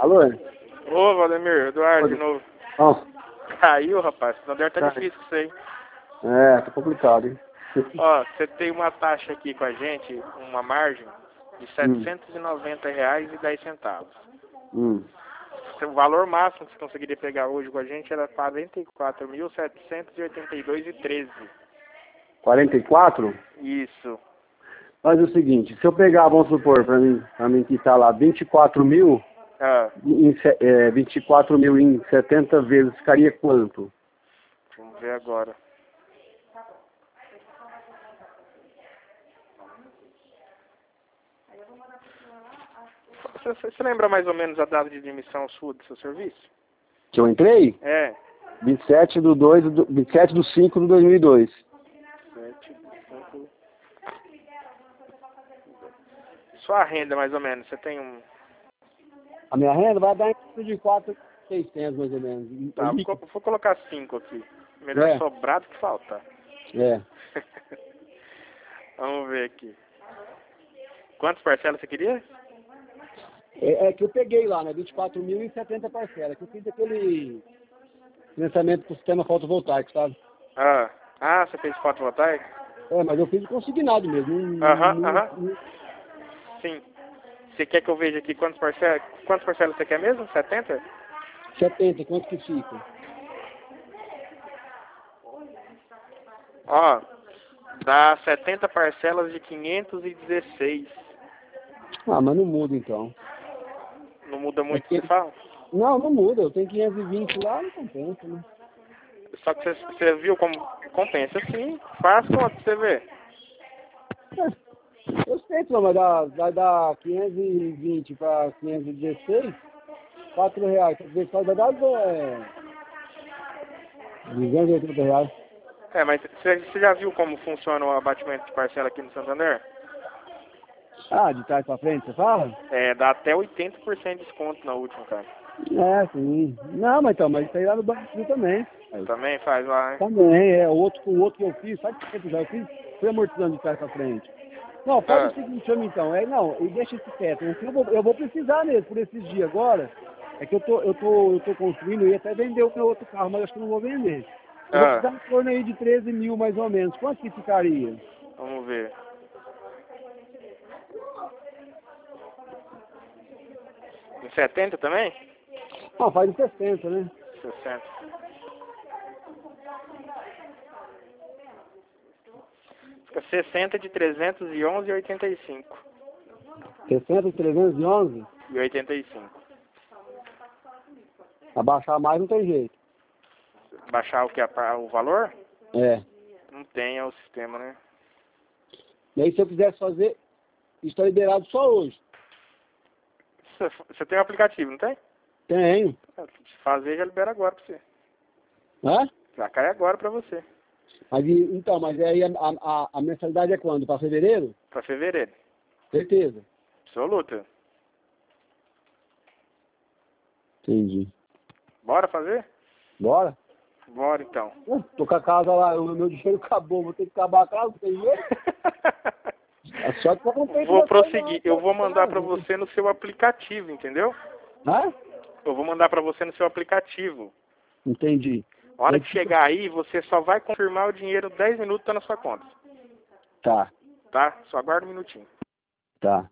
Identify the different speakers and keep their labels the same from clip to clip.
Speaker 1: Alô?
Speaker 2: Ô, Valdemir, Eduardo de novo.
Speaker 1: Ó.
Speaker 2: Caiu, rapaz. Não deve estar difícil com isso aí.
Speaker 1: É, tá complicado, hein?
Speaker 2: Ó, você tem uma taxa aqui com a gente, uma margem de R$ 790,10. O valor máximo que você conseguiria pegar hoje com a gente era R$ 44.782,13.
Speaker 1: 44?
Speaker 2: Isso.
Speaker 1: Mas é o seguinte, se eu pegar, vamos supor, pra mim que tá lá 24 mil, 24 mil em 70 vezes, ficaria quanto?
Speaker 2: Vamos ver agora. Você lembra mais ou menos a data de demissão sua do seu serviço?
Speaker 1: Que eu entrei?
Speaker 2: É.
Speaker 1: 27 do 5 de 2002.
Speaker 2: 7, 5. Sua renda, mais ou menos, você tem um...
Speaker 1: A minha renda vai dar em de 4.600 mais ou menos.
Speaker 2: Tá, vou colocar 5 aqui. Melhor sobrar do que faltar.
Speaker 1: É.
Speaker 2: Vamos ver aqui. Quantas parcelas você queria?
Speaker 1: É que eu peguei lá, né? 24 mil em 70 parcelas. Que eu fiz aquele financiamento pro sistema fotovoltaico, sabe?
Speaker 2: Você fez fotovoltaico?
Speaker 1: É, mas eu fiz consignado mesmo.
Speaker 2: Sim. Você quer que eu veja aqui quantas parcelas você quer mesmo? 70?
Speaker 1: 70, quanto que fica?
Speaker 2: Ó, dá 70 parcelas de 516.
Speaker 1: Ah, mas não muda então.
Speaker 2: Não muda muito o que você fala?
Speaker 1: Não muda. Eu tenho 520 lá, não compensa, né?
Speaker 2: Só que você viu como compensa sim. Faz conta pra você ver.
Speaker 1: Eu sei, não, mas vai dar 520 para 516, R$4. Vai dar 280 reais.
Speaker 2: É, mas você já viu como funciona o abatimento de parcela aqui no Santander?
Speaker 1: Ah, de trás pra frente, você fala?
Speaker 2: É, dá até 80% de desconto na última, cara.
Speaker 1: É, sim. Não, mas isso aí lá no Banco também.
Speaker 2: Também faz lá, hein?
Speaker 1: Também, o outro que eu fiz, sabe que tempo já eu fiz? Fui amortizando de trás pra frente. Não, faz o seguinte, chama então, e deixa esse teto. Eu vou precisar mesmo por esses dias agora. É que eu tô construindo, eu ia até vender o meu outro carro, mas acho que não vou vender. Eu vou precisar em torno aí de 13 mil mais ou menos. Quanto que ficaria?
Speaker 2: Vamos ver. Em 70 também?
Speaker 1: Ah, faz em 60, né?
Speaker 2: 60. Fica 60 de 311,85.
Speaker 1: 60 de 311?
Speaker 2: E 85.
Speaker 1: Abaixar mais não tem jeito.
Speaker 2: Baixar o que? O valor?
Speaker 1: É.
Speaker 2: Não tem, é o sistema, né?
Speaker 1: E aí se eu quisesse fazer, está liberado só hoje.
Speaker 2: Você tem o aplicativo, não tem?
Speaker 1: Tenho.
Speaker 2: Se fazer, já libera agora pra você.
Speaker 1: Hã?
Speaker 2: Já cai agora pra você.
Speaker 1: Mas aí a mensalidade é quando? Para fevereiro?
Speaker 2: Pra fevereiro.
Speaker 1: Certeza.
Speaker 2: Absoluta.
Speaker 1: Entendi.
Speaker 2: Bora fazer?
Speaker 1: Bora?
Speaker 2: Bora então.
Speaker 1: Tô com a casa lá, o meu dinheiro acabou, vou ter que acabar a casa, tem jeito? É só que eu comprei.
Speaker 2: Vou prosseguir. Eu vou mandar pra você no seu aplicativo, entendeu?
Speaker 1: Hã?
Speaker 2: Eu vou mandar pra você no seu aplicativo.
Speaker 1: Entendi.
Speaker 2: A hora que chegar aí, você só vai confirmar o dinheiro 10 minutos tá na sua conta.
Speaker 1: Tá.
Speaker 2: Tá? Só aguarda um minutinho.
Speaker 1: Tá.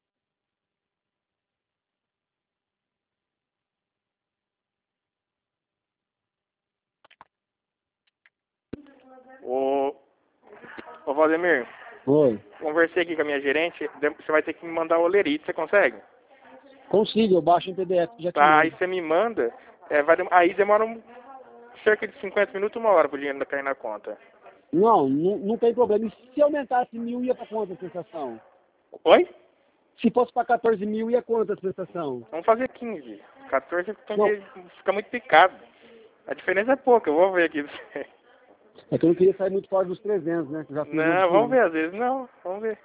Speaker 2: Ô Valdemir,
Speaker 1: Oi.
Speaker 2: conversei aqui com a minha gerente, você vai ter que me mandar o olerite, você consegue?
Speaker 1: Consigo, eu baixo em PDF, já
Speaker 2: Tá, aí você me manda, aí demora cerca de 50 minutos, 1 hora pro dinheiro cair na conta.
Speaker 1: Não tem problema. E se aumentasse 1.000, ia pra quanto a prestação?
Speaker 2: Oi?
Speaker 1: Se fosse pra 14 mil, ia quanto a prestação?
Speaker 2: Vamos fazer 15. 14 fica muito picado. A diferença é pouca, eu vou ver aqui.
Speaker 1: É que eu não queria sair muito fora dos 300, né?
Speaker 2: Não, vamos ver às vezes. Não, vamos ver.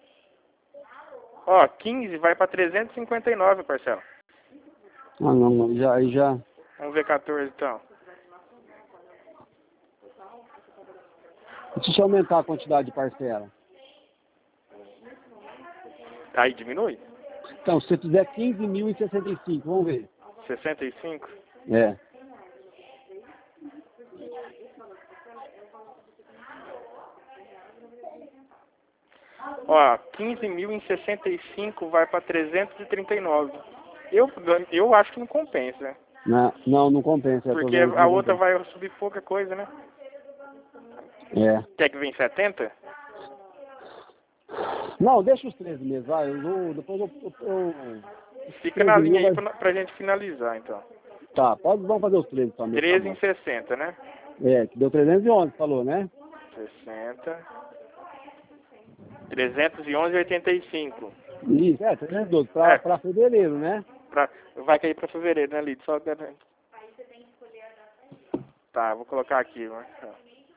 Speaker 2: Ó, 15 vai pra 359, parcela.
Speaker 1: Ah, não, aí já...
Speaker 2: Vamos ver 14 então.
Speaker 1: E se aumentar a quantidade de parcela?
Speaker 2: Aí diminui?
Speaker 1: Então, se você fizer 15.065, vamos ver.
Speaker 2: 65?
Speaker 1: É.
Speaker 2: Ó, 15.000 em 65 vai para 339. Eu acho que não compensa.
Speaker 1: Não compensa.
Speaker 2: Porque a outra vai subir pouca coisa, né?
Speaker 1: É.
Speaker 2: Quer que venha em 70?
Speaker 1: Não, deixa os 13 mesmo, vai. Depois eu
Speaker 2: Fica na linha aí pra gente finalizar, então.
Speaker 1: Tá, vamos fazer os 13 só mesmo.
Speaker 2: 13
Speaker 1: tá
Speaker 2: em 60, né?
Speaker 1: É, que deu 311, falou, né?
Speaker 2: 60. 311,85.
Speaker 1: Isso, 312, pra fevereiro, né?
Speaker 2: Vai cair pra fevereiro, né, Lid? Só garante. Tá, vou colocar aqui, Marcelo.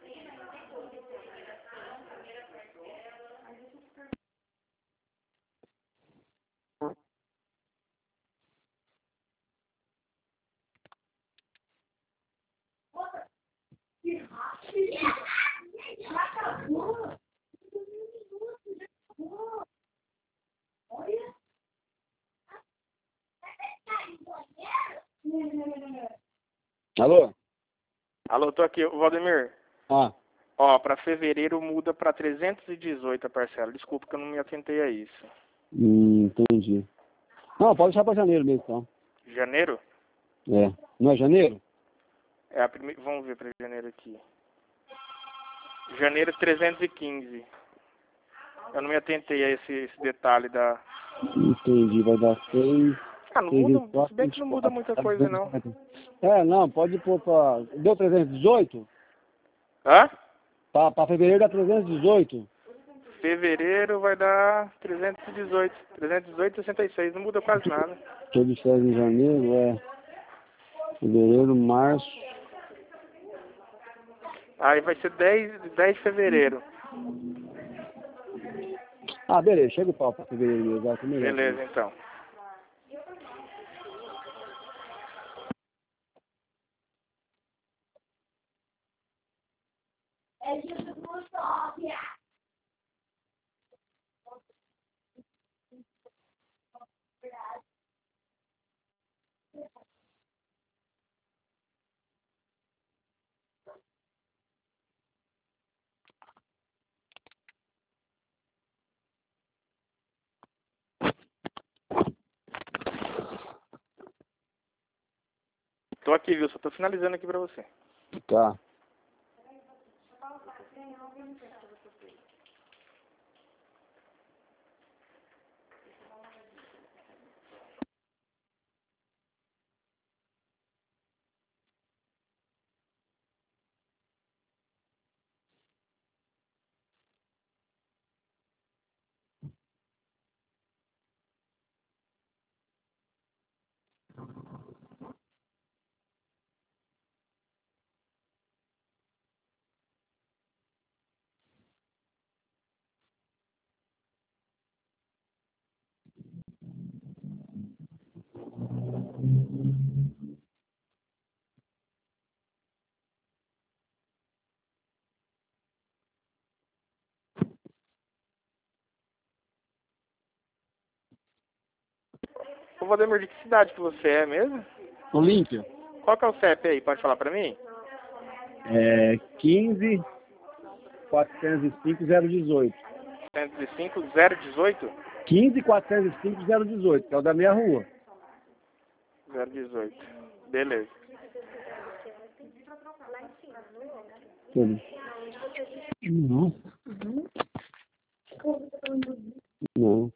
Speaker 1: Alô?
Speaker 2: Alô, tô aqui, Valdemir.
Speaker 1: Ah.
Speaker 2: Ó, pra fevereiro muda pra 318 a parcela. Desculpa que eu não me atentei a isso.
Speaker 1: Entendi. Não, pode deixar pra janeiro mesmo, então.
Speaker 2: Janeiro?
Speaker 1: É. Não é janeiro?
Speaker 2: É a primeira. Vamos ver pra janeiro aqui. Janeiro 315. Eu não me atentei a esse detalhe da...
Speaker 1: Entendi, vai dar 6...
Speaker 2: Ah, não muda, se bem que não muda muita coisa, não.
Speaker 1: É, não, pode pôr pra... Deu 318?
Speaker 2: Hã?
Speaker 1: Pra fevereiro dá 318.
Speaker 2: Fevereiro vai dar 318. 318,66. Não muda quase nada.
Speaker 1: Tô de férias em janeiro, fevereiro, março...
Speaker 2: Aí vai ser 10 de fevereiro.
Speaker 1: Ah, beleza, chega o pau pra fevereiro mesmo.
Speaker 2: Beleza, então. Tô aqui, viu? Só tô finalizando aqui pra você.
Speaker 1: Tá.
Speaker 2: Ô, Valdemir, de que cidade que você é mesmo?
Speaker 1: Olímpia.
Speaker 2: Qual que é o CEP aí? Pode falar pra mim?
Speaker 1: 15 405 018.
Speaker 2: 105 018?
Speaker 1: 15 405 018, que é o da minha rua.
Speaker 2: 018. Beleza.
Speaker 1: Não. Não.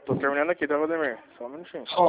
Speaker 2: Tô terminando aqui, tá, Valdemir? Só um minutinho.
Speaker 1: Ó.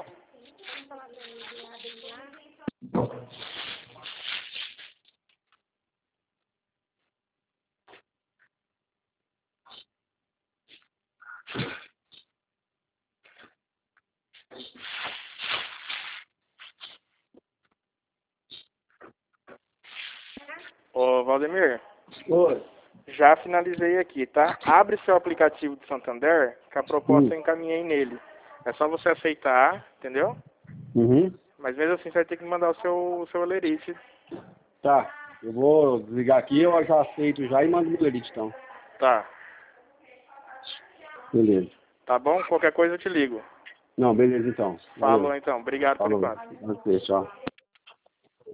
Speaker 2: Ô, Valdemir,
Speaker 1: Oi.
Speaker 2: já finalizei aqui, tá? Abre seu aplicativo de Santander, que a proposta eu encaminhei nele. É só você aceitar, entendeu?
Speaker 1: Uhum.
Speaker 2: Mas mesmo assim você vai ter que mandar o seu Olerite.
Speaker 1: Tá. Eu vou desligar aqui, eu já aceito já e mando meu elite então.
Speaker 2: Tá.
Speaker 1: Beleza.
Speaker 2: Tá bom? Qualquer coisa eu te ligo.
Speaker 1: Não, beleza então. Valeu.
Speaker 2: Falou então. Obrigado por
Speaker 1: Falou.
Speaker 2: enquanto.
Speaker 1: Você, tchau.